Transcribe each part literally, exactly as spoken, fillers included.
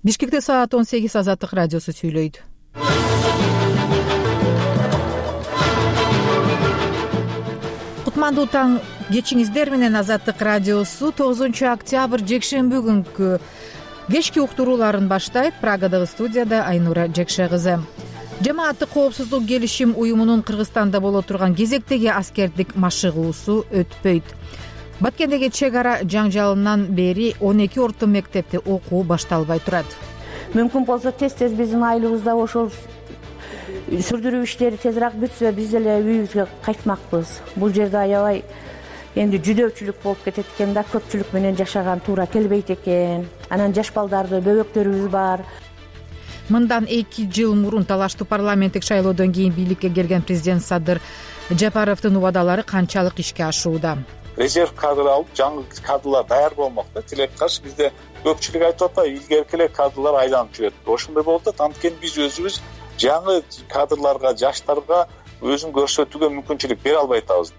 Бишкекте саат он сегиз Азаттык радиосу сүйлөйт. Кутмандуу таң кечиңиздер менен. Азаттык радиосу тогузунчу октябрь жекшемби күнкү кечки уктурууларын баштайт. Прагадагы студияда Айнура Жекше кызы. Жамааттык коопсуздук келишим уюмунун Кыргызстанда боло турган кезектеги аскердик машыгуусу өтпөйт. Баткендеги чек ара жаңжалынан бери он эки орто мектепте окуу башталбай турат. Мүмкүн болсо тез-тез биздин айлыбызда ошол сүрдүрүү иштери тезирээк бүтсө, биз эле үйүбүзгө кайтмакпыз. Бул жерде аябай энди жүдөчүлүк болуп кетет экен да, көпчүлүк менен жашаган туура келбейт экен. Анан жаш балдарды, бөбөктөрүбүз бар. Мындан эки жыл мурун талаштуу парламенттик шайлоодон кийин бийликке келген президент Садыр Жапаровдун убадалары канчалык ишке ашууда? Резерв кадр алып, жаңы кадрлар даяр болмокта. Тилек каршы бизде көпчүлүк айтып атпайбы, илгерки эле кадрлар айланып жүрөт. Ошондой болуп атат. Анткени биз өзүбүз жаңы кадрларга, жаштарга өзүн көрсөтүүгө мүмкүнчүлүк бере албай атабыз.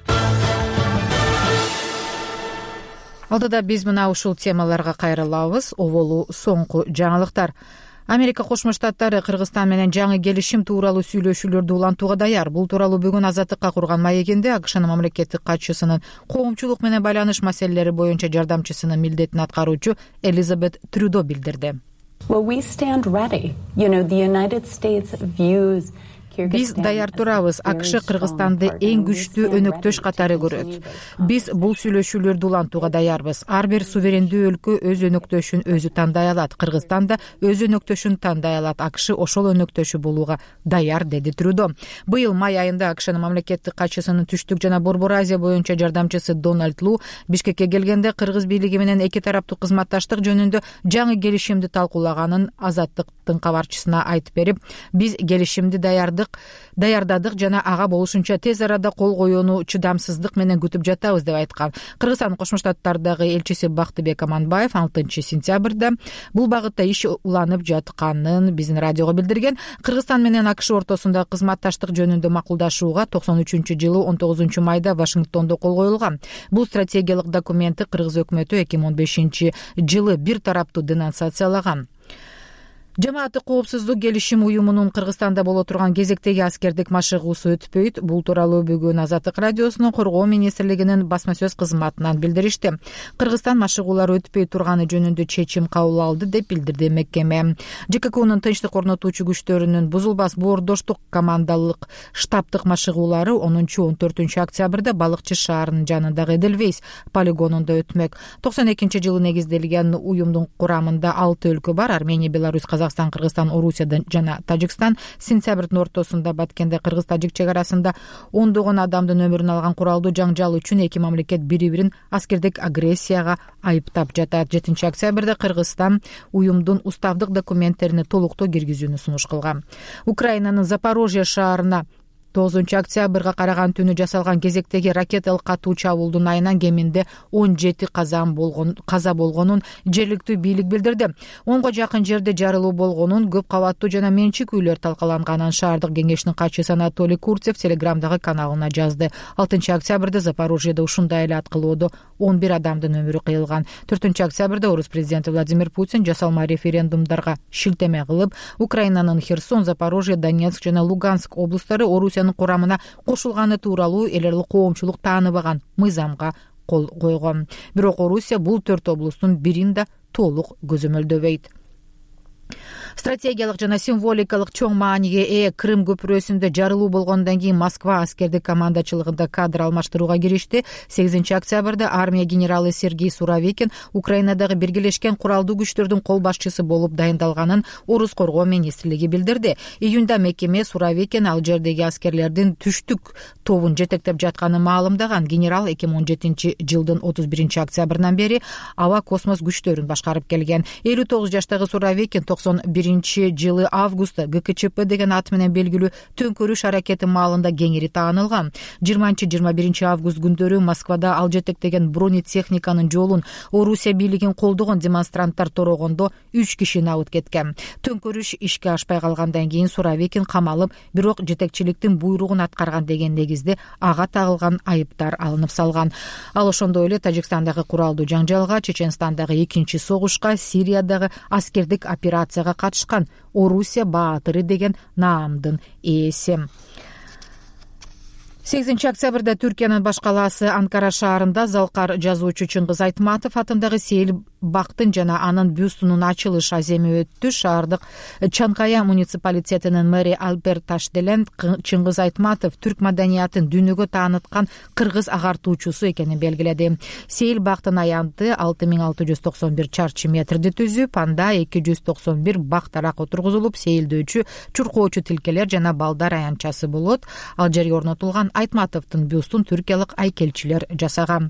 Алдыда биз мына ушул темаларга кайрылабыз. Оболу соңку жаңылыктар. Америка Кошмо Штаттары Кыргызстан менен жаңы келишим тууралуу сүйлөшүүлөрдү улантууга даяр. Бул тууралуу бүгүн Азаттыкка курган маегинде АКШнын мамлекеттик катчысынын коомчулук менен байланыш маселелери боюнча жардамчысынын милдетин аткаруучу Элизабет Трюдо билдирди. Well, we stand ready. You know, the United States views Биз даяр турабыз. АКШ Кыргызстанды эң күчтүү өнөктөш катары көрөт. Биз бул сүйлөшүүлөрдү улантууга даярбыз. Ар бир суверендүү өлкө өз өнөктөшүн өзү тандай алат. Кыргызстан да өз өнөктөшүн тандай алат. АКШ ошол өнөктөшү болууга даяр, деди Трюдо. Быйыл май айында АКШнын мамлекеттик катчысынын түштүк жана Борбор Азия боюнча жардамчысы Дональд Лу Бишкекке келгенде Кыргыз бийлиги менен эки тараптуу кызматташтык жөнүндө жаңы келишимди талкуулаганын Азаттыктын кабарчысына айтып берип, биз келишимди даярдык даярдадык жана ага болушунча тез арада кол коюуну чыдамсыздык менен күтүп жатабыз деп айткан. Кыргызстан Кошмо Штаттардагы элчиси Бактыбек Аманбаев алтынчы сентябрда бул багытта иш уланып жатканын биздин радиого билдирген. Кыргызстан менен АКШ ортосунда кызматташтык жөнүндө макулдашууга токсон үчүнчү жылы он тогузунчу майда Вашингтондо кол коюлган. Бул стратегиялык документти Кыргыз өкмөтү эки миң он бешинчи жылы бир тараптуу денонсациялаган. Жамааттык коопсуздук келишим уюмунун Кыргызстанда боло турган кезектеги аскердик машыгуусу өтпөйт. Бул тууралуу бүгүн Азаттык радиосунун Коргоо министрлигинин басма сөз кызматынан билдиришти. Кыргызстан машыгуулары өтпөй турганы жөнүндө чечим кабыл алды деп билдирди мекеме. ЖККнын тынчтык орнотуучу күчтөрүнүн бузулбас боордоштук командалык штабтык машыгуулары онунчу он төртүнчү октябрда Балыкчы шаарынын жанындагы Эдельвейс полигонунда өтмөк. токсон экинчи жылы негизделген уюмдун курамында алты өлкө бар: Армения, Беларусь, Казакстан, Кыргызстан, Орусия жана Тажикстан. Сентябрдын ортосунда Баткенде кыргыз-тажик чек арасында ондогон адамдын өмүрүн алган куралдуу жаңжал үчүн эки мамлекет бири-бирин аскердик агрессияга айыптап жатат. жетинчи октябрда Кыргызстан уюмдун уставдык документтерине толуктоо киргизүүнү сунуш кылган. Украинанын Запорожье шаарына тогузунчу октябрга караган түнү жасалган кезектеги ракеталык катуу чабуулдун айынан кеминде он жети каза болгон каза болгонун жергиликтүү бийлик билдирди. онго жакын жерде жарылуу болгонун, көп кабаттуу жана менчик үйлөр талкаланганын шаардык кеңештин катчысы Анатолий Курцев Телеграмдагы каналына жазды. алтынчы октябрда Запорожьеде ушундай эле аткылоодо он бир адамдын өмүрү кыйылган. төртүнчү октябрда Орус президенти Владимир Путин жасалма референдумдарга шилтеме кылып, Украинанын Херсон, Запорожье, Донецк жана Луганск облустары Орусия курамына кошулганы тууралуу эл аралык коомчулук тааныбаган мыйзамга кол койгон. Бирок Орусия бул төрт облустун бирин да толук көзөмөлдөбөйт. Стратегиялык жана символикалык чоң мааниге ээ Крым көпүрөсүндө жарылуу болгондон кийин Москва аскердик командачылыгында кадр алмаштырууга киришти. сегизинчи октябрда армия генералы Сергей Суровикин Украинадагы биргелешкен куралдуу күчтөрдүн кол башчысы болуп дайындалганын Орус коргоо министрлиги билдирди. Июнда мекеме Суровикин ал жердеги аскерлердин түштүк тобун жетектеп жатканын маалымдаган. Генерал эки миң он жетинчи жылдын отуз биринчи октябрынан бери аба космос күчтөрүн башкарып келген. элүү тогуз жаштагы Суровикин токсон биринчи биринчи жылы августта гэ ка че пэ деген ат менен белгилүү төңкөрүш аракети маалында кеңири таанылган. жыйырманчы жыйырма биринчи август күндөрү Москвада ал жетектеген бронетехниканын жолун Орусия бийлигин колдогон демонстранттар торогондо үч киши набыт кеткен. Төңкөрүш ишке ашпай калгандан кийин Суровикин камалып, бирок жетекчиликтин буйругун аткарган деген негизде ага тагылган айыптар алынып салган. Ал ошондой эле Тажикстандагы куралдуу жаңжалга, Чеченстандагы экинчи согушка, Сириядагы аскердик операцияга катышкан Орусия баатыры деген наамдын ээси. сегизинчи октябрда Түркиянын баш калаасы Анкара шаарында залкар жазуучу Чыңгыз Айтматов атындагы Сейил бактын жана анын бюстунун ачылыш аземи өттү. Шаардык Чанкая муниципалитетинин мэри Алберт Ташделен Чыңгыз Айтматов түрк маданиятын дүйнөгө тааныткан кыргыз агартуучусу экенин белгиледи. Сейил бактын аянты алты миң алты жүз токсон бир чарчы метрди түзүп, анда эки жүз токсон бир бак тарак отургузулуп, сейилдөөчү, чуркоочу тилкелер жана балдар аянтчасы болот. Ал жерге орнотулган Айтматовдун бюстун түркиялык айкелчилер жасаган.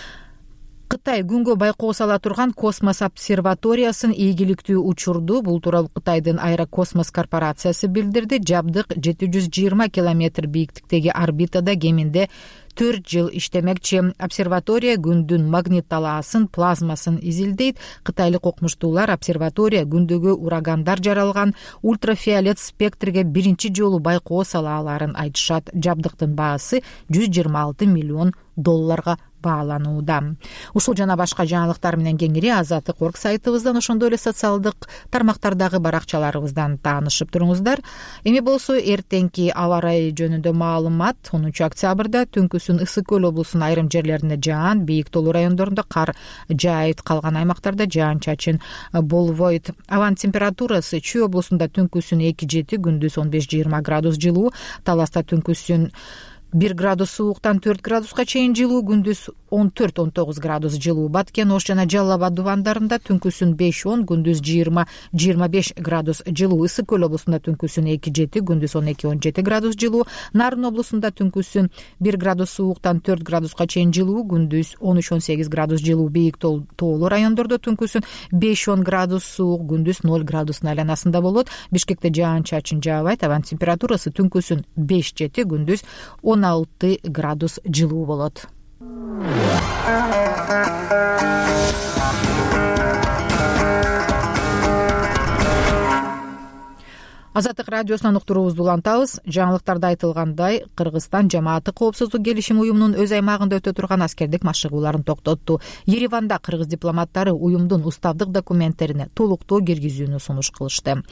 Кытай күнгө байкоо сала турган космос обсерваториясын ийгиликтүү учурду. Бул тууралуу Кытайдын Аэрокосмос корпорациясы билдирди. Жабдык жети жүз жыйырма километр бийиктиктеги орбитада кеминде төрт жыл иштемекчи. Обсерватория күндүн магнит талаасын, плазмасын изилдейт. Кытайлык окумуштуулар обсерватория күндөгү урагандар жаралган ультрафиолет спектрге биринчи жолу байкоо сала аларын айтышат. Жабдыктын баасы жүз жыйырма алты миллион долларга бааланууда. Ушул жана башка жаңылыктар менен кеңири Азаттык орг сайтыбыздан, ошондой эле социалдык тармактардагы баракчаларыбыздан таанышып туруңуздар. Эми болсо эртеңки аба ырайы жөнүндө маалымат. онунчу октябрда түнкүсүн Ысык көл облусунун айрым жерлеринде жаан, бийик тоолуу райондорунда кар жаайт, калган аймактарда жаан-чачын болбойт. Абанын температурасы Чүй облусунда түнкүсүн эки жети, күндүз он беш жыйырма градус жылуу, Таласта түнкүсүн бир градус сууктан төрт градуска чейин жылуу, күндүз он төрт он тогуз градус жылуу. Баткен, Ош жана Жалал Абад дубандарында түнкүсүн беш он, күндүз жыйырма жыйырма беш градус жылуу. Ысык көл облусунда түнкүсүн эки жети, күндүз он эки он жети градус жылуу. Нарын облусунда түнкүсүн бир градус сууктан төрт градуска чейин жылуу, күндүз он үч он сегиз градус жылуу. Бийик тоолуу райондордо түнкүсүн беш он градус суук, күндүз ноль градустун айланасында болот. Бишкекте жаан-чачын жаабайт, абанын температурасы түнкүсүн беш жети, күндүз он алты градус жылуу болот. Азаттык радиосунан уктуруубузду улантабыз. Жаңылыктарда айтылгандай, Кыргызстан жамааттык коопсуздук келишим уюмунун өз аймагында өтө турган аскердик машыгууларын токтотту. Ереванда кыргыз дипломаттары уюмдун уставдык документтерине толуктоо киргизүүнү сунуш кылышты.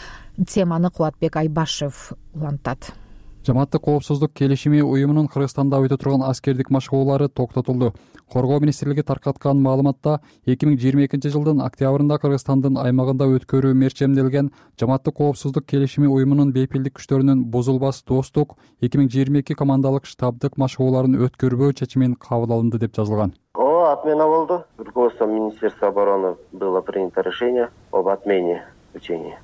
Теманы Кубатбек Айбашев улантат. Жамааттык коопсуздук келишими уюмунун Кыргызстанда өтө турган аскердик машыгуулары токтотулду. Коргоо министрлиги таркаткан маалыматта эки миң жыйырма экинчи жылдын октябрында Кыргызстандын аймагында өткөрүү мерчемделген жамааттык коопсуздук келишими уюмунун бейпилдик күчтөрүнүн бузулбас достук эки миң жыйырма эки командалык штабдык машыгууларын өткөрбөө чечимин кабыл алынды деп жазылган. О, отмена болду. Руководством Министерства обороны было принято решение об отмене учения.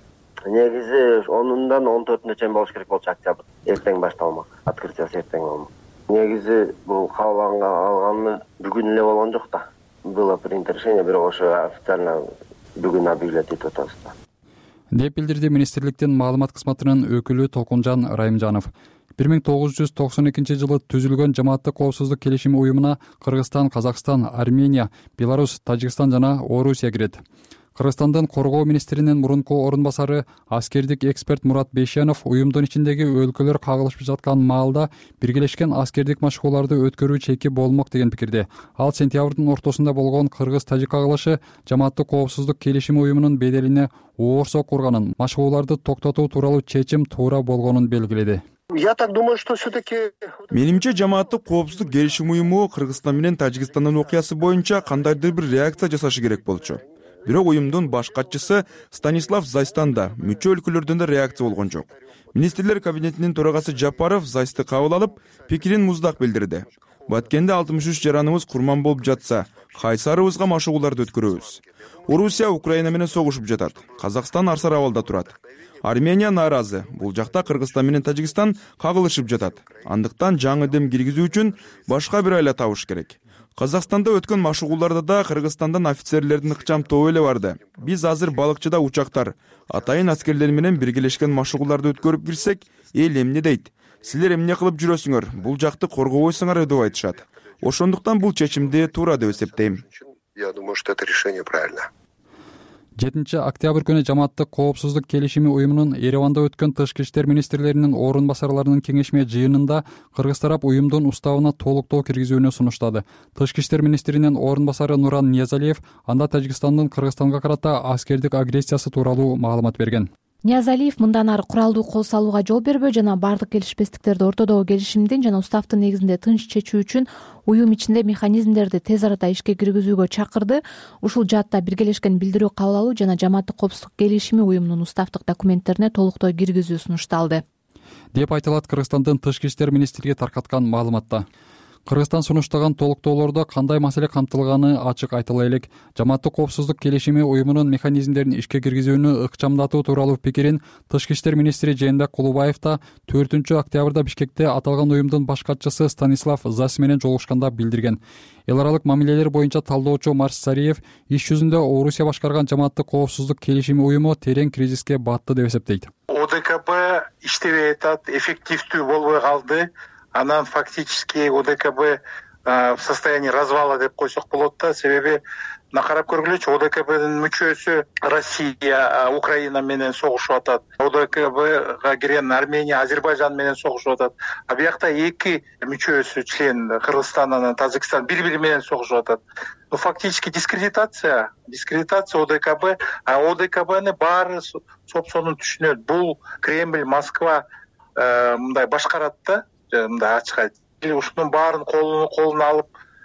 Негизи онундан он төртүнө чейин болуш керек болчу, октябрь. Эртең башталмак. Открытиясы эртең болмок. Негизи бул кабыл алганы бүгүн эле болгон жок да. Было принято решение, бирок ошо официально бүгүн объявлять этип атабыз да. Деп билдирди министрликтин маалымат кызматынын өкүлү Толкунжан Райымжанов. бир миң тогуз жүз токсон экинчи жылы түзүлгөн жамааттык коопсуздук келишими уюмуна Кыргызстан, Казакстан, Армения, Беларусь, Тажикстан жана Орусия кирет. Кыргызстандын коргоо министринин мурунку орун басары аскердик эксперт Мурат Бейшенов уюмдун ичиндеги өлкөлөр кагылышып жаткан маалда биргелешкен аскердик машыгууларды өткөрүү чеки болмок деген пикирде. Ал сентябрдын ортосунда болгон кыргыз-тажик кагылышы жамааттык коопсуздук келишими уюмунун беделине оорсок курганын, машыгууларды токтотуу тууралуу чечим туура болгонун белгиледи. Я так думаю, что все-таки... Менимче жамааттык коопсуздук келишим уюму Кыргызстан менен Тажикстандын окуясы боюнча кандайдыр бир реакция жасашы керек болчу. Бирок уюмдун баш катчысы Станислав Зайстанда мүчө өлкөлөрдөн да реакция болгон жок. Министрлер кабинетинин төрагасы Жапаров Зайсты кабыл алып, пикирин муздак билдирди. Баткенде алтымыш үч жараныбыз курман болуп жатса, кайсарыбызга машыгууларды өткөрөбүз. Орусия Украина менен согушуп жатат. Казакстан Арсар абалда турат. Армения нааразы. Бул жакта Кыргызстан менен Тажикстан кагылышып жатат. Андыктан жаңы дем киргизүү үчүн башка бир айла табыш керек. Казакстанда өткөн машыгууларда да Кыргызстандан офицерлердин ыкчам тобу эле барды. Биз азыр балыкчыда учактар, атайын аскерлер менен биргелешкен машыгууларды өткөрүп кирсек, эл эмне дейт? Силер эмне кылып жүрөсүңөр? Бул жакты коргобойсуңар деп айтышат. Ошондуктан бул чечимди туура деп эсептейм. Я думаю, что это решение правильное. жетинчи октябрь күнү жамааттык коопсуздук келишими уюмунун Ереванда өткөн тышкы иштер министрлеринин орун басарларынын кеңешме жыйынында Кыргыз тарап уюмдун уставына толуктоо киргизүүнү сунуштады. Тышкы иштер министринин орун басары Нуран Ниязалиев анда Тажикстандын Кыргызстанга карата аскердик агрессиясы тууралуу маалымат берген. Ниязалиев мындан ары куралдуу кол салууга жол бербөө жана бардык келишпестиктерди ортодогу келишимдин жана уставдын негизинде тынч чечүү үчүн уюм ичинде механизмдерди тез арада ишке киргизүүгө чакырды. Ушул жаатта биргелешкен билдирүү кабыл алуу жана жамааттык коопсуздук келишими уюмунун уставдык документтерине толуктоо киргизүү сунушталды деп айтылат Кыргызстандын тышкы иштер министрлиги таркаткан маалыматта. Кыргызстан сунуштаган толуктоолордо кандай маселе камтылганы ачык айтыла элек. Жамааттык коопсуздук келишими уюмунун механизмдерин ишке киргизүүнү ыкчамдатуу тууралуу пикирин тышкы иштер министри Жээнбек Кулубаев да төртүнчү октябрда Бишкекте аталган уюмдун баш катчысы Станислав Зась менен жолугушканда билдирген. Эл аралык мамилелер боюнча талдоочу Марс Сариев иш жүзүндө Орусия башкарган жамааттык коопсуздук келишими уюму терең кризиске батты деп эсептейт. ОДКБ иштебей атат, эффективдүү болбой калды. Анан фактически ОДКБ в состоянии развала деп койсок болот да, себеби мына карап көргүлөчү, ОДКБдин мүчөсү Россия, Украина менен согушуп атат. ОДКБга кирген Армения, Азербайжан менен согушуп атат. А биякта эки мүчөсү член Кыргызстан анан Тажикстан бири-бири менен согушуп атат. Ну фактически дискредитация, дискредитация ОДКБ, а ОДКБны баары сопсонун түшүнөт. Бул Кремль, Москва мындай башкарат да. Мындай ачык айтып, ушунун баарын колуна алып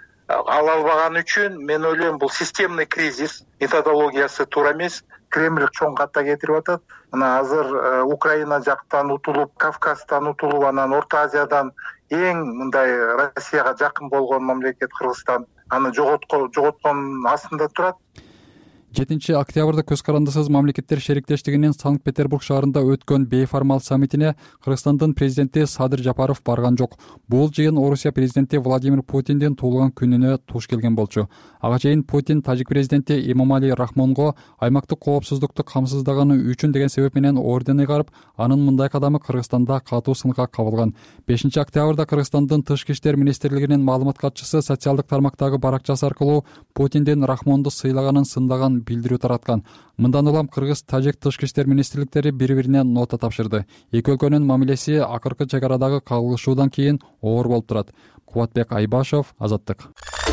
ала албаган үчүн мен ойлойм бул системный кризис, методологиясы туура эмес. Кремль чоң катта кетирип атат. Мына азыр Украина жактан утулуп, Кавказдан утулуп, анан Орто Азиядан эң мындай Россияга жакын болгон мамлекет Кыргызстан аны жоготкон астында турат. жетинчи октябрда көз карандысыз мамлекеттер шериктештигинин Санкт-Петербург шаарында өткөн бейформал саммитине Кыргызстандын президенти Садыр Жапаров барган жок. Бул жыйын Орусия президенти Владимир Путиндин туулган күнүнө туш келген болчу. Ага чейин Путин тажик президенти Эмомали Рахмонго аймактык коопсуздукту камсыздаганы үчүн деген себеп менен орден ыйгарып, анын мындай кадамы Кыргызстанда катуу сынга кабылган. бешинчи октябрда Кыргызстандын тышкы иштер министрлигинин маалымат катчысы социалдык тармактагы баракчасы аркылуу Путиндин Рахмонду сыйлаганын сындаган билдирүү тараткан. Мындан улам Кыргыз тажик тышкы иштер министрликтери бири-бирине нота тапшырды. Эки өлкөнүн мамилеси акыркы чек арадагы кагылышуудан кийин оор болуп турат. Кубатбек Айбашев, Азаттык.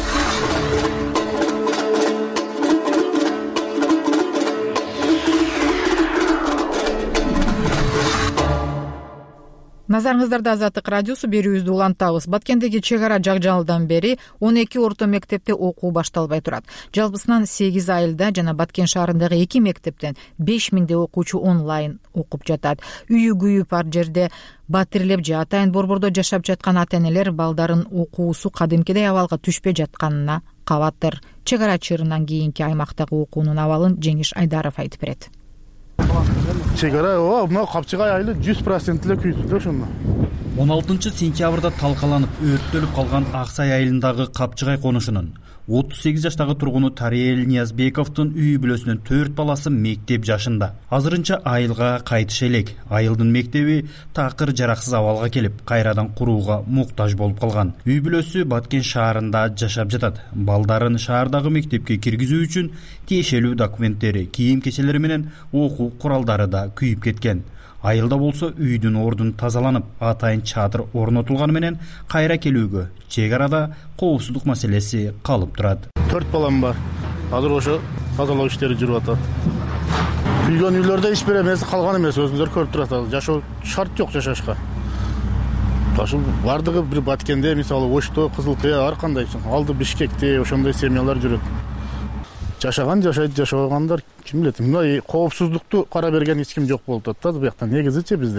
Назарыңыздарда Азаттык радиосу берүүбүздү улантабыз. Баткендеги чек ара жакжалдан бери он эки орто мектепте окуу башталбай турат. Жалпысынан сегиз айылда жана Баткен шаарындагы эки мектептен беш миңдей окуучу онлайн окуп жатат. Үйү күйүп ар жерде батирлеп же атайын борбордо жашап жаткан ата-энелер балдарын окуусу кадимкидей абалга түшпөй жатканына кабаттыр. Чек ара чырынан кийинки аймактагы окуунун абалын Жеңиш Айдаров айтып берет. Чек ара ооба мына Капчыгай айылы жүз процент эле күйдү да ошондо. он алтынчы сентябрда талкаланып өрттөлүп калган Аксай айылындагы Капчыгай конушунун отуз сегиз жаштагы тургуну Тариел Ниязбековдун үй бүлөсүнүн төрт баласы мектеп жашында. Азырынча айылга кайтыш элек. Айылдын мектеби такыр жараксыз абалга келип, кайрадан курууга муктаж болуп калган. Үй бүлөсү Баткен шаарында жашап жатат. Балдарын шаардагы мектепке киргизүү үчүн тиешелүү документтери, кийим-кечелери менен окуу куралдары да күйүп кеткен. Айылда болсо үйдүн ордун тазаланып, атайын чатыр орнотулганы менен кайра келүүгө чек арада коопсуздук маселеси калып турат. төрт балам бар. Азыр ошо тазалоо иштери жүрүп атат. Күйгөн үйлөрдө иш берем эмес, калган эмес, өзүңүздөр көрүп турасыздар. Жашоо шарт жок жашашка. Ошол бардыгы бир Баткенде, мисалы Ошто, Кызыл Кыя, ар кандай алды Бишкекте ошондой семьялар жүрөт. Жашаган жашайт, жашабагандар ким билет. Мына коопсуздукту кара берген эч ким жок болуп атат да бияктан негизичи бизде.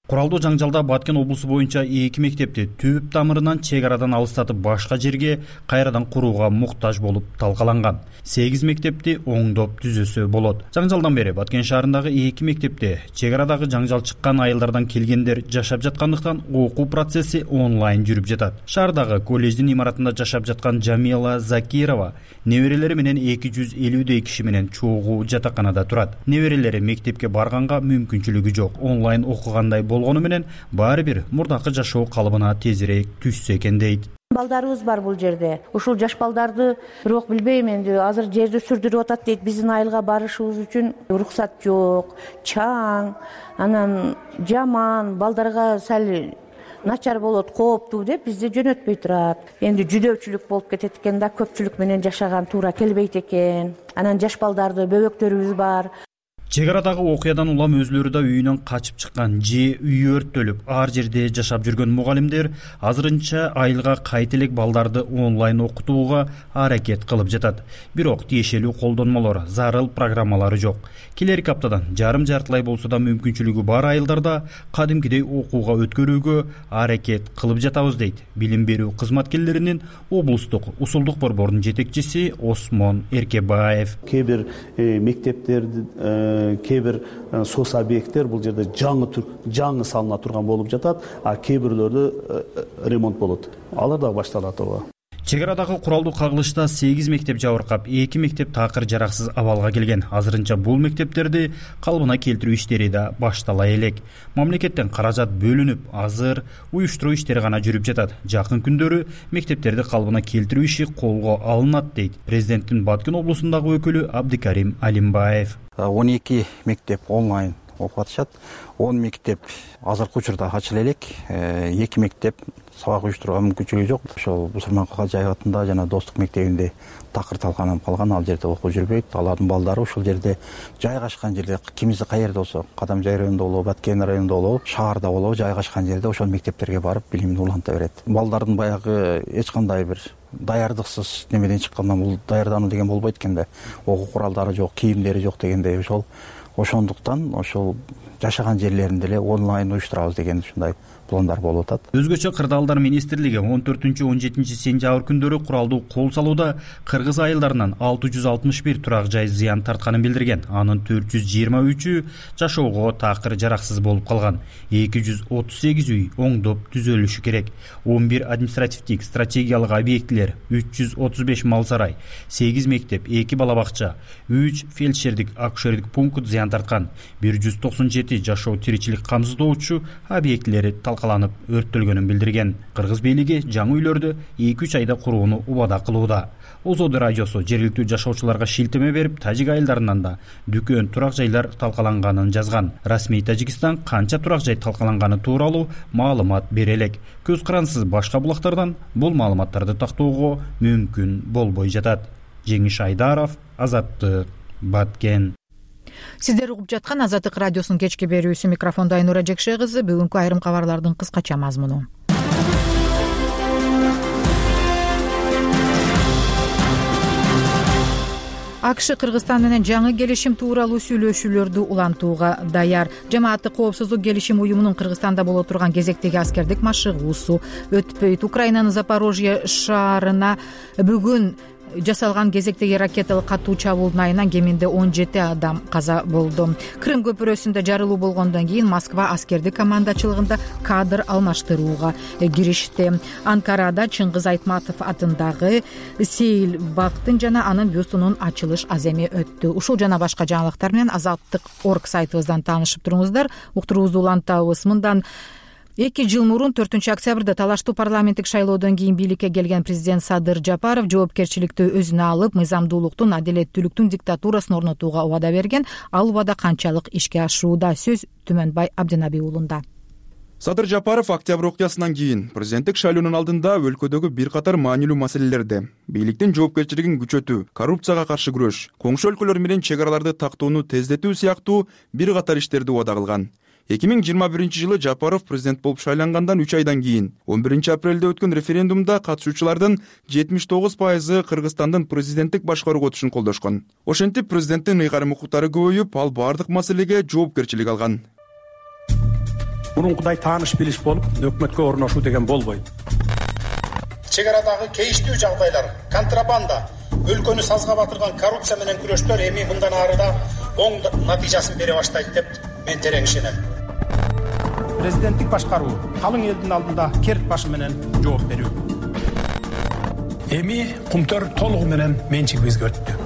Куралдуу жаңжалда Баткен облусу боюнча эки мектепти түп тамырынан чек арадан алыстатып башка жерге кайрадан курууга муктаж болуп талкаланган. сегиз мектепти оңдоп түзөсө болот. Жаңжалдан бери Баткен шаарындагы эки мектепте чек арадагы жаңжал чыккан айылдардан келгендер жашап жаткандыктан окуу процесси онлайн жүрүп жатат. Шаардагы колледждин имаратында жашап жаткан Жамила Закирова неберелери менен эки жүз элүүдөй киши менен чогуу жатаканада турат. Неберелери мектепке барганга мүмкүнчүлүгү жок. Онлайн окугандай болгону менен баары бир мурдакы жашоо калыбына тезирээк түшсө экен дейт. Балдарыбыз бар бул жерде. Ушул жаш балдарды бирок билбейм энди азыр жерди сүрдүрүп атат дейт. Биздин айылга барышыбыз үчүн уруксат жок, чаң, анан жаман, балдарга сал начар болот, кооптуу деп бизди жөнөтпөй турат. Энди жүдөчүлүк болуп кетет экен да, көпчүлүк менен жашаган туура келбейт экен. Анан жаш балдарды бөбөктөрүбүз бар. Чек арадагы окуядан улам өзүлөрү да үйүнөн качып чыккан же үй өрттөлүп ар жерде жашап жүргөн мугалимдер азырынча айылга кайта элек балдарды онлайн окутууга аракет кылып жатат. Бирок тиешелүү колдонмолор, зарыл программалары жок. Келерки аптадан жарым жартылай болсо да мүмкүнчүлүгү бар айылдарда кадимкидей окууга өткөрүүгө аракет кылып жатабыз дейт билим берүү кызматкерлеринин облустук усулдук борборунун жетекчиси Осмон Эркебаев. Кээ бир мектептерди кээ бир соц объекттер бул жерде жаңы жаңы салына турган болуп жатат, а кээ бирлөрдө ремонт болот. Алар да башталат ооба. Чек арадагы куралдуу кагылышта сегиз мектеп жабыркап, эки мектеп такыр жараксыз абалга келген. Азырынча бул мектептерди калыбына келтирүү иштери да баштала элек. Мамлекеттен каражат бөлүнүп, азыр уюштуруу иштери гана жүрүп жатат. Жакын күндөрү мектептерди калыбына келтирүү иши колго алынат дейт президенттин Баткен облусундагы өкүлү Абдикарим Алимбаев. он эки мектеп онлайн окуп атышат. он мектеп азыркы учурда ачыла элек. эки мектеп сабак уюштурууга мүмкүнчүлүгү жок. Ошол Бусурман Калжаев атында жана Достук мектебинде такыр талканып калган, ал жерде окуу жүрбөйт. Алардын балдары ушул жерде жайгашкан жерде, кимиси каерде болсо, Кадамжай районунда болобу, Баткен районунда болобу, шаарда болобу, жайгашкан жерде ошол мектептерге барып билимин уланта берет. Балдардын баягы эч кандай бир даярдыксыз немеден чыккандан бул даярдануу деген болбойт экен да. Окуу куралдары жок, кийимдери жок дегендей ошол ошондуктан ошол жашаган жерлеринде эле онлайн уюштурабыз деген ушундай пландар болуп атат. Өзгөчө Кырдаалдар министрлиги он төртүнчү он жетинчи сентябрь күндөрү куралдуу кол салууда кыргыз айылдарынан алты жүз алтымыш бир турак жай зыян тартканын билдирген. Анын төрт жүз жыйырма үчү жашоого такыр жараксыз болуп калган. эки жүз отуз сегиз үй оңдоп түзөлүшү керек. он бир административдик стратегиялык объектилер, үч жүз отуз беш мал сарай, сегиз мектеп, эки бала бакча, үч фельдшердик акушердик пункт зыян тарткан. бир жүз токсон жети жашоо тиричилик камсыздоочу объектилери талкаланып өрттөлгөнүн билдирген. Кыргыз бийлиги жаңы үйлөрдү эки үч айда курууну убада кылууда. Озоду радиосу жергиликтүү жашоочуларга шилтеме берип, тажик айылдарынан да дүкөн турак жайлар талкаланганын жазган. Расмий Тажикстан канча турак жай талкаланганы тууралуу маалымат бере элек. Көз карансыз башка булактардан бул маалыматтарды тактоого мүмкүн болбой жатат. Жеңиш Айдаров, Азаттык, Баткен. Сиздер угуп жаткан Азаттык радиосунун кечки берүүсү. Микрофондо Айнура Жекше кызы. Бүгүнкү айрым кабарлардын кыскача мазмуну. АКШ Кыргызстан менен жаңы келишим тууралуу сүйлөшүүлөрдү улантууга даяр. Жамааттык коопсуздук келишим уюмунун Кыргызстанда боло турган кезектеги аскердик машыгуусу өтпөйт. Украинанын Запорожье шаарына бүгүн жасалган кезектеги ракеталык катуу чабуулдун айынан кеминде он жети адам каза болду. Крым көпүрөсүндө жарылуу болгондон кийин Москва аскердик командачылыгында кадр алмаштырууга киришти. Анкарада Чыңгыз Айтматов атындагы Сейил бактын жана анын бюстунун ачылыш аземи өттү. Ушул жана башка жаңылыктар менен азаттык точка орг сайтыбыздан таанышып туруңуздар. Уктуруубузду улантабыз. Мындан эки жыл мурун төртүнчү октябрда талаштуу парламенттик шайлоодон кийин бийликке келген президент Садыр Жапаров жоопкерчиликти өзүнө алып, мыйзамдуулуктун, адилеттүүлүктүн диктатурасын орнотууга убада берген. Ал убада канчалык ишке ашууда? Сөз Түмөнбай Абдынаби уулунда. Садыр Жапаров октябрь окуясынан кийин президенттик шайлоонун алдында өлкөдөгү бир катар маанилүү маселелерди, бийликтин жоопкерчилигин күчөтүү, коррупцияга каршы күрөш, коңшу өлкөлөр менен чек араларды тактоону тездетүү сыяктуу бир катар иштерди убада кылган. эки миң жыйырма биринчи жылы Жапаров президент болуп шайлангандан үч айдан кийин он биринчи апрелде өткөн референдумда катышуучулардын жетимиш тогуз пайызы Кыргызстандын президенттик башкарууга өтүшүн колдошкон. Ошентип президенттин ыйгарым укуктары көбөйүп, ал бардык маселеге жоопкерчилик алган. мурункудай тааныш билиш болуп өкмөткө орношуу деген болбойт. Чек арадагы кейиштүү жагдайлар, контрабанда, өлкөнү сазга батырган коррупция менен күрөштөр эми мындан ары да оң натыйжасын бере баштайт деп мен терең ишенем. Президенттик башкаруу калың элдин алдында керт башы менен жооп берүү. Эми кумтөр толугу менен менчигибизге өттү.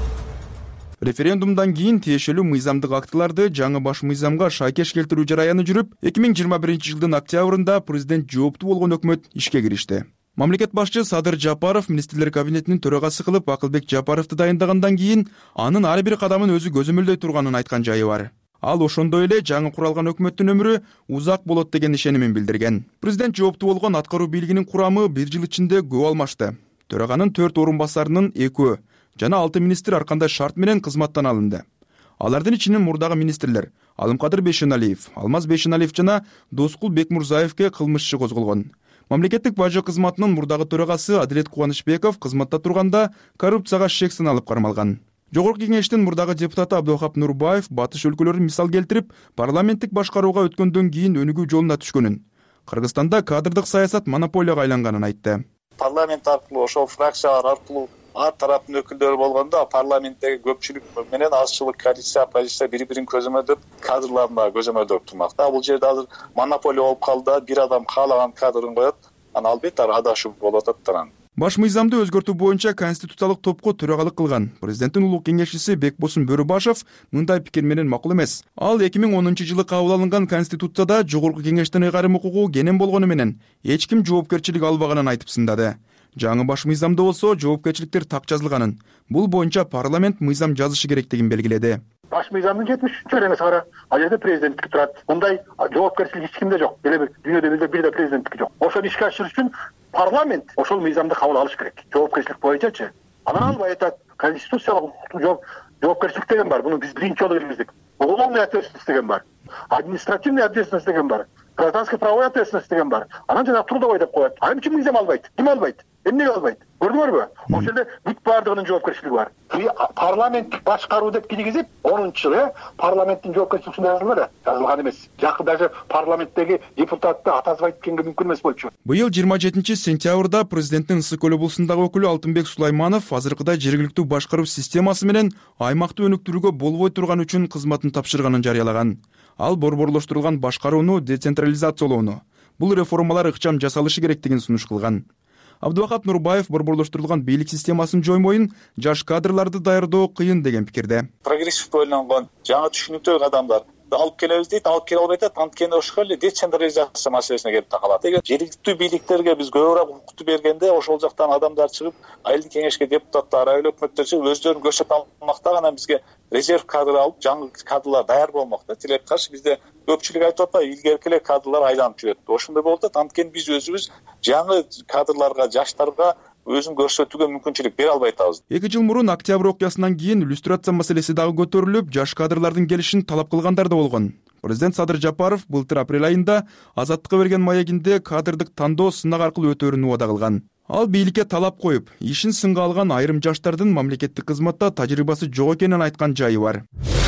Референдумдан кийин тиешелүү мыйзамдык актыларды жаңы баш мыйзамга шайкеш келтирүү жараяны жүрүп, эки миң жыйырма биринчи жылдын октябрында президент жооптуу болгон өкмөт ишке киришти. Мамлекет башчы Садыр Жапаров министрлер кабинетинин төрагасы кылып Акылбек Жапаровду дайындагандан кийин анын ар бир кадамын өзү көзөмөлдөй турганын айткан жайы бар. Ал ошондой эле жаңы куралган өкмөттүн өмүрү узак болот деген ишенимин билдирген. Президент жооптуу болгон аткаруу бийлигинин курамы бир жыл ичинде көп алмашты. Төраганын төрт орун басарынын экөө жана алты министр ар кандай шарт менен кызматтан алынды. Алардын ичинен мурдагы министрлер Алымкадыр Бейшеналиев, Алмаз Бейшеналиев жана Доскул Бекмурзаевке кылмыш иши козголгон. Мамлекеттик бажы кызматынын мурдагы төрагасы Адилет Кубанычбеков кызматта турганда коррупцияга шек саналып кармалган. Жогорку кеңештин мурдагы депутаты Абдухап Нурбаев батыш өлкөлөрүн мисал келтирип, парламенттик башкарууга өткөндөн кийин өнүгүү жолуна түшкөнүн, Кыргызстанда кадрдык саясат монополияга айланганын айтты. Парламент аркылуу, ошол фракциялар аркылуу ар тараптын өкүлдөрү болгондо парламенттеги көпчүлүк менен азчылык, коалиция, оппозиция бири-бирин көзөмөлдөп, кадрларын да көзөмөлдөп турмакта. Бул жерде азыр монополия болуп калды, бир адам каалаган кадрын коет, анан албетте адашуу болуп атат. Баш мыйзамды өзгөртүү боюнча конституциялык топко төрагалык кылган Президенттин улук кеңешчиси Бекбосун Бөрүбашев мындай пикир менен макул эмес. Ал эки миң онунчу жылы кабыл алынган конституцияда жогорку кеңештин ыйгарым укугу кенен болгону менен эч ким жоопкерчилик албаганын айтып сындады. Жаңы баш мыйзамда болсо жоопкерчиликтер так жазылганын, бул боюнча парламент мыйзам жазышы керектигин белгиледи. Баш мыйзамдын жетимиш үчүнчү беренеси кара, ал жерде президенттик турат. Мындай жоопкерчилик эч кимде жок. Эле бир дүйнөдө бизде бир да президенттик жок. Ошону ишке ашырыш үчүн парламент ошол мыйзамды кабыл алыш керек. Жоопкерчилик боюнчачы. Анан албай айтат, конституциялык жоопкерчилик деген бар. Муну биз биринчи жолу киргиздик. Уголовная ответственность деген бар. Административная ответственность деген бар. Гражданская правовая ответственность деген бар. Анан жана трудовой деп коет. А эмне үчүн мыйзам албайт? Ким албайт? Эмнеге албайт? Көрдүңөрбү? Ошол жерде бүт баардыгынын жоопкерчилиги бар. Парламенттик башкаруу деп киргизип, онунчу жылы парламенттин жоопкерчилиги жазылган, жазылган эмес. Жакын даже парламенттеги депутатты атазып айтып кеткенге мүмкүн эмес болчу. Быйыл жыйырма жетинчи сентябрда президенттин Ысык көл облусундагы өкүлү Алтынбек Сулайманов азыркыдай жергиликтүү башкаруу системасы менен аймакты өнүктүрүүгө болбой турган үчүн кызматын тапшырганын жарыялаган. Ал борборлоштурулган башкарууну децентрализациялоону, бул реформалар ыкчам жасалышы керектигин сунуш кылган. Абдухап Нурбаев борборлоштурулган бийлик системасын жоймоюн, жаш кадрларды даярдоо кыйын деген пикирде. Прогрессивдүү ойлонгон жаңы түшүнүктүү адамдар алып келебиз дейт, алып келе албайт, анткени ошол эле децентрализация маселесине келип такалат. Эгер жергиликтүү бийликтерге биз көбүрөөк укукту бергенде, ошол жактан адамдар чыгып, айылдык кеңешке депутаттар, айыл өкмөттөр чыгып өздөрүн көрсөтө алмакта гана бизге резерв кадр алып, жаңы кадрлар даяр болмокта. Тилеп каршы бизде көпчүлүк айтып атпайбы, илгерки эле кадрлар айланып жүрөт. Ошондой болуп атат, анткени биз өзүбүз жаңы кадрларга, жаштарга өзүн көрсөтүүгө мүмкүнчүлүк бере албай атабыз. эки жыл мурун октябрь окуясынан кийин иллюстрация маселеси дагы көтөрүлүп, жаш кадрлардын келишин талап кылгандар да болгон. Президент Садыр Жапаров былтыр апрель айында Азаттыкка берген маегинде кадрдык тандоо сынак аркылуу өтөөрүн убада кылган. Ал бийликке талап коюп, ишин сынга алган айрым жаштардын мамлекеттик кызматта тажрыйбасы жок экенин айткан жайы бар.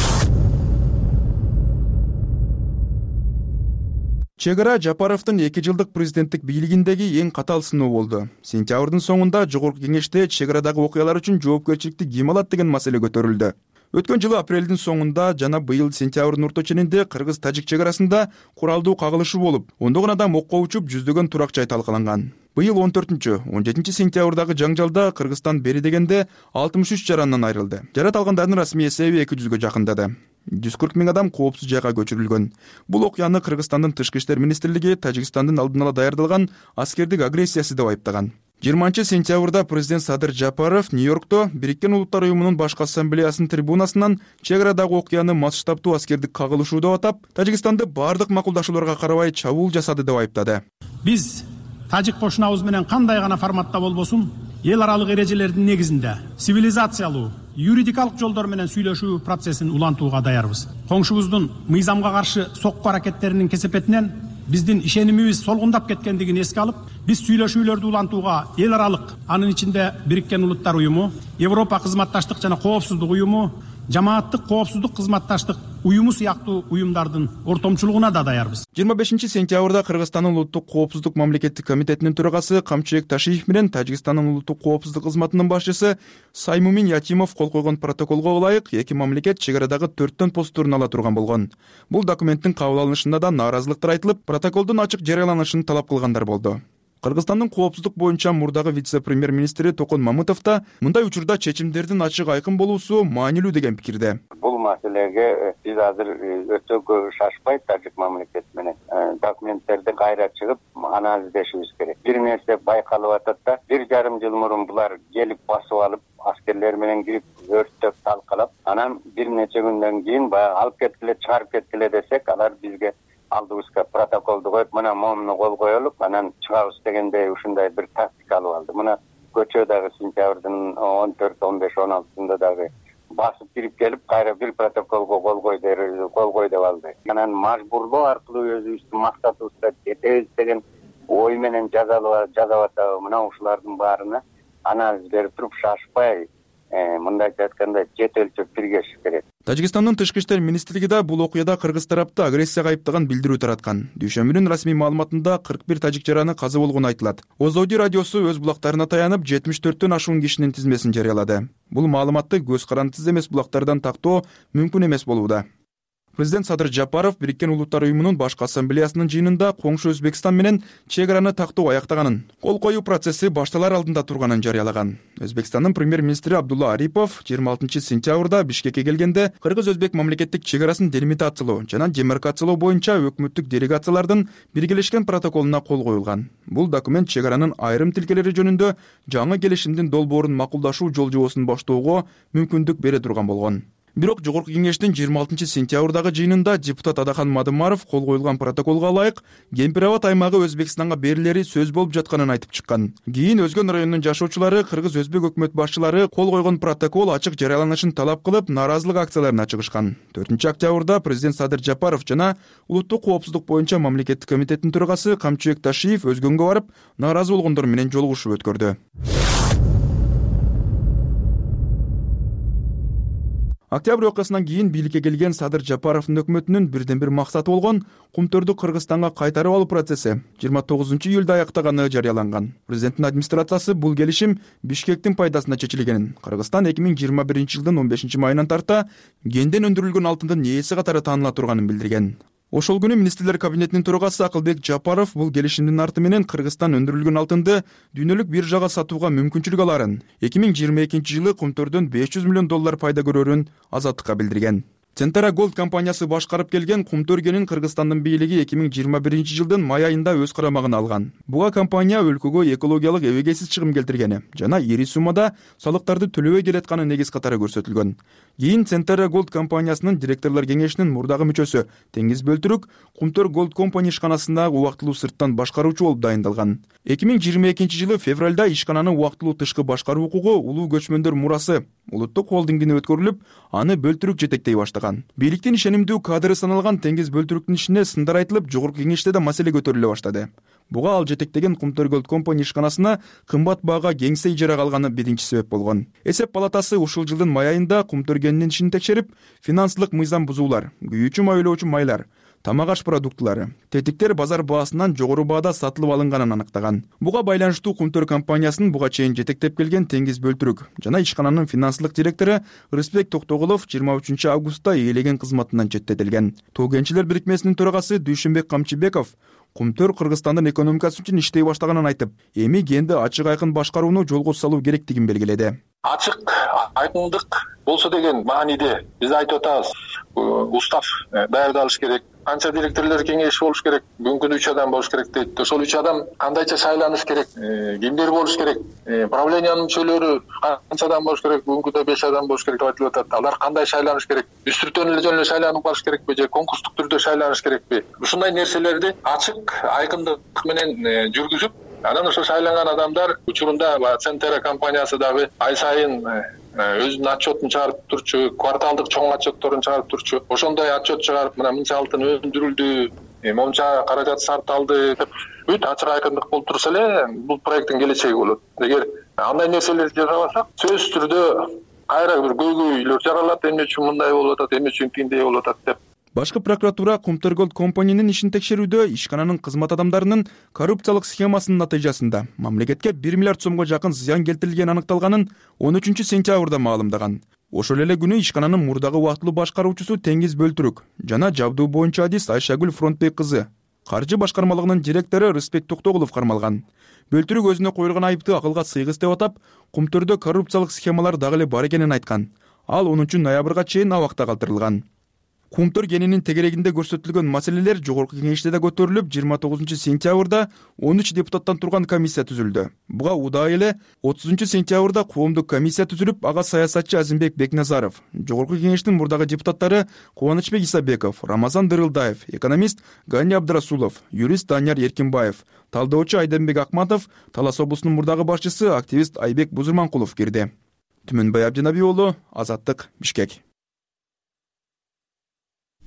Чек ара Жапаровдун эки жылдык президенттик бийлигиндеги эң катаал сыноо болду. Сентябрдын соңунда жогорку кеңеште чек арадагы окуялар үчүн жоопкерчиликти ким алат деген маселе көтөрүлдү. Өткөн жылы апрелдин соңунда жана быйыл сентябрдын орто ченинде кыргыз-тажик чек арасында куралдуу кагылышуу болуп, ондогон адам окко учуп, жүздөгөн турак жай талкаланган. Быйыл он төртүнчү он жетинчи сентябрдагы жаңжалда Кыргызстан бери дегенде алтымыш үч жарандан айрылды. Жарат алгандардын расмий эсеби эки жүзгө жакындады. жүз кырк миң адам коопсуз жайга көчүрүлгөн. Бул окуяны Кыргызстандын Тышкы иштер министрлиги Тажикстандын алдын ала даярдалган аскердик агрессиясы деп айыптаган. жыйырманчы сентябрда президент Садыр Жапаров Нью-Йоркто Бириккен Улуттар уюмунун башкы ассамблеясынын трибунасынан чек арадагы окуяны масштабтуу аскердик кагылышуу деп атап, Тажикстанды бардык макулдашууларга карабай чабуул жасады деп айыптады. Биз тажик кошунабыз менен кандай гана форматта болбосун, эл аралык эрежелердин негизинде цивилизациялуу, юридикалык жолдор менен сүйлөшүү процессин улантууга даярбыз. Коңшубуздун мыйзамга каршы сокку аракеттеринин кесепетинен биздин ишенимибиз солгундап кеткендигин эске алып, биз сүйлөшүүлөрдү улантууга эл аралык, анын ичинде Бириккен Улуттар уюму, Европа кызматташтык жана коопсуздук уюму, жамааттык коопсуздук кызматташтык уюму сыяктуу уюмдардын ортомчулугуна да даярбыз. жыйырма бешинчи сентябрда Кыргызстандын улуттук коопсуздук мамлекеттик комитетинин төрагасы Камчыбек Ташиев менен Тажикстандын улуттук коопсуздук кызматынын башчысы Саймумин Ятимов кол койгон протоколго ылайык эки мамлекет чек арадагы төрттөн постторун ала турган болгон. Бул документтин кабыл алынышында да нааразылыктар айтылып, протоколдун ачык жарыяланышын талап кылгандар болду. Кыргызстандын коопсуздук боюнча мурдагы вице-премьер-министри Токон Мамытов да мындай учурда чечимдердин ачык айкын болуусу маанилүү деген пикирде. Бул маселеге биз азыр өтө көп шашпай тажик мамлекети менен документтерди кайра чыгып анализдешибиз керек. Бир нерсе байкалып атат да, бир жарым жыл мурун булар келип басып алып, аскерлер менен кирип өрттөп талкалап, анан бир нече күндөн кийин баягы алып кеткиле, чыгарып кеткиле десек, алар бизге алдыбызга протоколду коюп, мына момуну кол коелук, анан чыгабыз дегендей ушундай бир тактика алып алды. Мына көчө дагы сентябрдын он төрт, он беш, он алтысында дагы басып кирип келип, кайра бир протоколго кол кой кол кой деп алды. Анан мажбурлоо аркылуу өзүбүздүн максатыбызга жетебиз деген ой менен жазалап жазап атабы. Мына ушулардын баарына анализ берип туруп шашпай, мындайча айтканда жет өлчөп биргешиш керек. Тажикстандын тышкы иштер министрлиги да бул окуяда кыргыз тарапты агрессияга айыптаган билдирүү тараткан. Дүйшөмбүнүн расмий маалыматында кырк бир тажик жараны каза болгону айтылат. Озоди радиосу өз булактарына таянып жетимиш төрттөн ашуун кишинин тизмесин жарыялады. Бул маалыматты көз карандысыз эмес булактардан тактоо мүмкүн эмес болууда. Президент Садыр Жапаров Бириккен Улуттар уюмунун башкы ассамблеясынын жыйынында коңшу Өзбекстан менен чек араны тактоо аяктаганын, кол коюу процесси башталар алдында турганын жарыялаган. Өзбекстандын премьер-министри Абдулла Арипов жыйырма алтынчы сентябрда Бишкекке келгенде кыргыз-өзбек мамлекеттик чек арасын делимитациялоо жана демаркациялоо боюнча өкмөттүк делегациялардын биргелешкен протоколуна кол коюлган. Бул документ чек аранын айрым тилкелери жөнүндө жаңы келишимдин долбоорун макулдашуу жол жобосун баштоого мүмкүндүк бере турган болгон. Бирок жогорку кеңештин жыйырма алтынчы сентябрдагы жыйынында депутат Адахан Мадымаров кол коюлган протоколго ылайык Кемпир-Абад аймагы Өзбекстанга берилери сөз болуп жатканын айтып чыккан. Кийин Өзгөн районунун жашоочулары кыргыз-өзбек өкмөт башчылары кол койгон протокол ачык жарыяланышын талап кылып, нааразылык акцияларына чыгышкан. төртүнчү октябрда президент Садыр Жапаров жана улуттук коопсуздук боюнча мамлекеттик комитеттин төрагасы Камчыбек Ташиев Өзгөнгө барып, нааразы болгондор менен жолугушуп өткөрдү. Октябрь окуясынан кийин бийликке келген Садыр Жапаровдун өкмөтүнүн бирден бир максаты болгон кумтөрдү Кыргызстанга кайтарып алуу процесси жыйырма тогузунчу июлда аяктаганы жарыяланган. Президенттин администрациясы бул келишим Бишкектин пайдасына чечилгенин, Кыргызстан эки миң жыйырма биринчи жылдын он бешинчи майынан тарта кенден өндүрүлгөн алтындын ээси катары тааныла турганын билдирген. Ошол күнү министрлер кабинетинин төрагасы Акылбек Жапаров бул келишимдин арты менен Кыргызстан өндүрүлгөн алтынды дүйнөлүк биржага сатууга мүмкүнчүлүк аларын, эки миң жыйырма экинчи жылы кумтөрдөн беш жүз миллион доллар пайда көрөрүн азаттыкка билдирген. Центара Голд компаниясы башкарып келген кумтөр кенин Кыргызстандын бийлиги эки миң жыйырма биринчи жылдын май айында өз карамагына алган. Буга компания өлкөгө экологиялык эбегейсиз чыгым келтиргени жана ири суммада салыктарды төлөбөй келатканы негиз катары көрсөтүлгөн. Кийин Центара Голд компаниясынын директорлор кеңешинин мурдагы мүчөсү Теңиз Бөлтүрүк Кумтөр Голд компани ишканасында убактылуу сырттан башкаруучу болуп дайындалган. эки миң жыйырма экинчи жылы февралда ишкананы убактылуу тышкы башкаруу укугу улуу көчмөндөр мурасы улуттук холдингине өткөрүлүп, аны Бөлтүрүк жетектей баштаган. Бийликтин ишенимдүү кадры саналган Теңиз Бөлтүрүктүн ишине сындар айтылып, жогорку кеңеште да маселе көтөрүлө баштады. Буга ал жетектеген Кумтөр Голд компани ишканасына кымбат баага кеңсе ижарага алганы биринчи себеп болгон. Эсеп палатасы ушул жылдын май айында Кумтөр кенинин ишин текшерип, финансылык мыйзам бузуулар, күйүүчү майлоочу майлар, тамак аш продуктулары, тетиктер базар баасынан жогору баада сатылып алынганын аныктаган. Буга байланыштуу Кумтөр компаниясынын буга чейин жетектеп келген Теңиз Бөлтүрүк жана ишкананын финансылык директору Рысбек Токтогулов жыйырма үчүнчү августта ээлеген кызматынан четтетилген. Тоо кенчилер бирикмесинин төрагасы Дүйшөнбек Камчыбеков Кумтөр Кыргызстандын экономикасы үчүн иштей баштаганын айтып, эми кенди ачык айкын башкарууну жолго салуу керектигин белгиледи. Ачык айкындык болсо деген мааниде биз айтып атабыз. Устав даярдалыш керек. Канча директорлор кеңеши болуш керек. Бүгүнкү үч адам болуш керек дейт. Ошол үч адам кандайча шайланыш керек? Кимдер болуш керек? Правлениянын мүчөлөрү канчадан болуш керек? Бүгүнкүдө беш адам болуш керек деп айтылып атат. Алар кандай шайланыш керек? Үстүртөн эле жөн эле шайланып калыш керекпи же конкурстук түрдө шайланыш керекпи? Ушундай нерселерди ачык айкындык менен жүргүзүп, анан ошо шайланган адамдар учурунда Центера компаниясы дагы ай сайын өзүнүн отчетун чыгарып турчу, кварталдык чоң отчетторун чыгарып турчу. Ошондой отчет чыгарып, мына мынча алтын өндүрүлдү, момча каражат сарталды деп бүт ачык айкындык болуп турса эле бул проекттин келечеги болот. Эгер андай нерселерди жасабасак, сөзсүз түрдө кайра бир көйгөйлөр жаралат, эмне үчүн мындай болуп атат, эмне үчүн тигиндей болуп атат деп. Башкы прокуратура Кумтөргөлд компаниянын ишин текшерүүдө ишкананын кызмат адамдарынын коррупциялык схемасынын натыйжасында мамлекетке бир миллиард сомго жакын зыян келтирилгени аныкталганын он үчүнчү сентябрда маалымдаган. Ошол эле күнү ишкананын мурдагы убактылуу башкаруучусу Теңиз Бөлтүрүк жана жабдуу боюнча адис Айшагүл Фронтбек кызы, каржы башкармалыгынын директору Рыспек Токтогулов кармалган. Бөлтүрүк өзүнө койулган айыпты акылга сыйгыс деп атап, Кумтөрдө коррупциялык схемалар дагы эле бар экенин айткан. Ал онунчу ноябрга чейин абакта калтырылган. Кумтөр кенинин тегерегинде көрсөтүлгөн маселелер жогорку кеңеште да көтөрүлүп, жыйырма тогузунчу сентябрда он үч депутаттан турган комиссия түзүлдү. Буга удаай эле отузунчу сентябрда коомдук комиссия түзүлүп, ага саясатчы Азимбек Бекназаров, жогорку кеңештин мурдагы депутаттары Кубанычбек Исабеков, Рамазан Дырылдаев, экономист Гани Абдрасулов, юрист Данияр Эркинбаев, талдоочу Айденбек Акматов, Талас облусунун мурдагы башчысы активист Айбек Бузурманкулов кирди. Түмөнбай Абдинабий уулу, Азаттык, Бишкек.